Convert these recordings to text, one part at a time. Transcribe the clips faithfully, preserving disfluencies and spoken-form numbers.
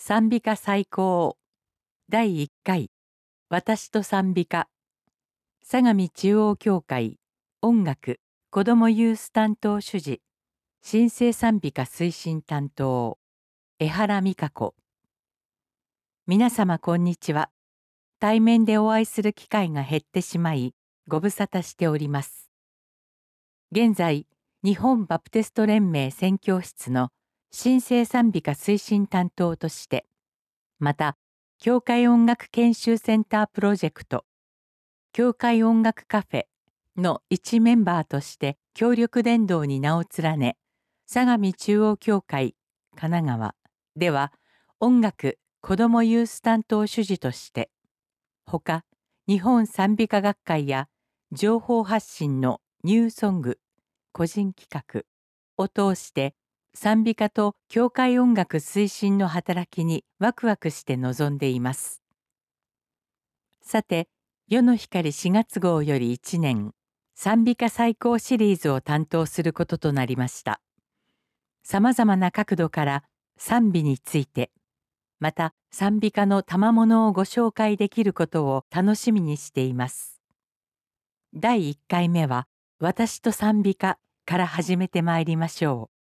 賛美歌再興だいいっかい私と賛美歌相模中央教会音楽子どもユース担当主事新生賛美歌推進担当江原美香子。皆様こんにちは。対面でお会いする機会が減ってしまいご無沙汰しております。現在日本バプテスト連盟宣教室の新生賛美歌推進担当として、また教会音楽研修センタープロジェクト教会音楽カフェの一メンバーとして協力伝道に名を連ね、相模中央教会神奈川では音楽子どもユース担当主事として、ほか日本賛美歌学会や情報発信のニューソング個人企画を通して賛美歌と教会音楽推進の働きにワクワクして臨んでいます。さて、世の光しがつ号よりいちねん賛美歌再興シリーズを担当することとなりました。さまざまな角度から賛美について、また賛美歌の賜物をご紹介できることを楽しみにしています。だいいっかいめは私と賛美歌から始めてまいりましょう。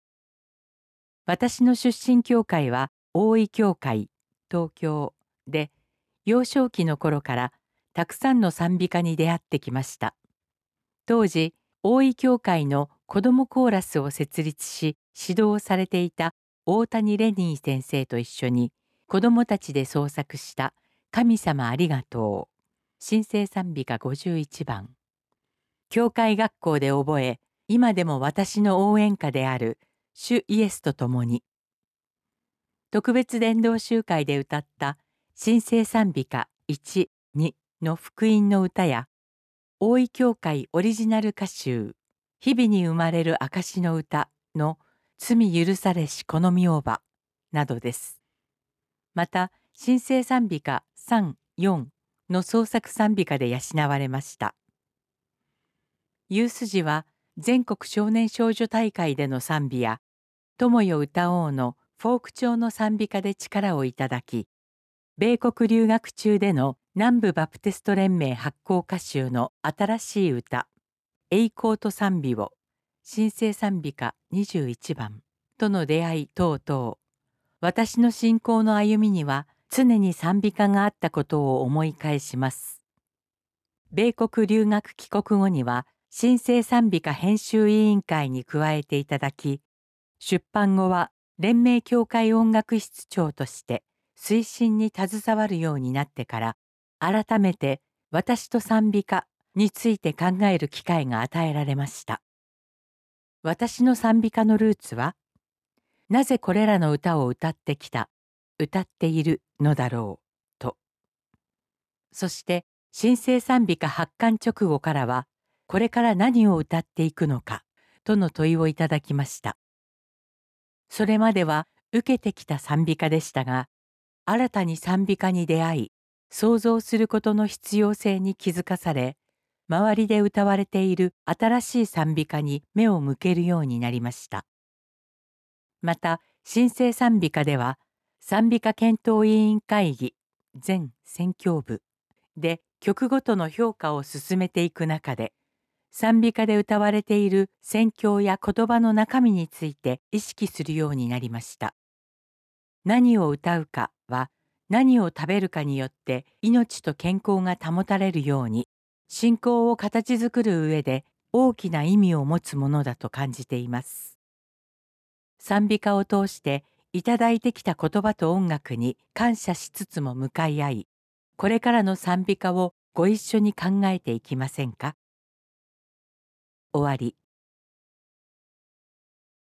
私の出身教会は大井教会東京で、幼少期の頃からたくさんの賛美歌に出会ってきました。当時大井教会の子どもコーラスを設立し指導されていた大谷レニー先生と一緒に子どもたちで創作した神様ありがとう新生賛美歌ごじゅういちばん、教会学校で覚え、今でも私の応援歌である主イエスと共に、特別伝道集会で歌った新生賛美歌いち、にの福音の歌や大井教会オリジナル歌集日々に生まれる証の歌の罪許されしこのみおばなどです。また新生賛美歌さん、よんの創作賛美歌で養われました。ユース時は全国少年少女大会での賛美や友よ歌おうのフォーク調の賛美歌で力をいただき、米国留学中での南部バプテスト連盟発行歌集の新しい歌栄光と賛美を新生賛美歌にじゅういちばんとの出会い等々、私の信仰の歩みには常に賛美歌があったことを思い返します。米国留学帰国後には新生賛美歌編集委員会に加えていただき、出版後は連盟協会音楽室長として推進に携わるようになってから、改めて私と賛美歌について考える機会が与えられました。私の賛美歌のルーツは、なぜこれらの歌を歌ってきた、歌っているのだろうと。そして新生賛美歌発刊直後からは、これから何を歌っていくのかとの問いをいただきました。それまでは受けてきた賛美歌でしたが、新たに賛美歌に出会い、創造することの必要性に気づかされ、周りで歌われている新しい賛美歌に目を向けるようになりました。また、新生賛美歌では、賛美歌検討委員会議全宣教部で曲ごとの評価を進めていく中で、賛美歌で歌われている宣教や言葉の中身について意識するようになりました。何を歌うかは、何を食べるかによって命と健康が保たれるように、信仰を形作る上で大きな意味を持つものだと感じています。賛美歌を通していただいてきた言葉と音楽に感謝しつつも向かい合い、これからの賛美歌をご一緒に考えていきませんか。終わり。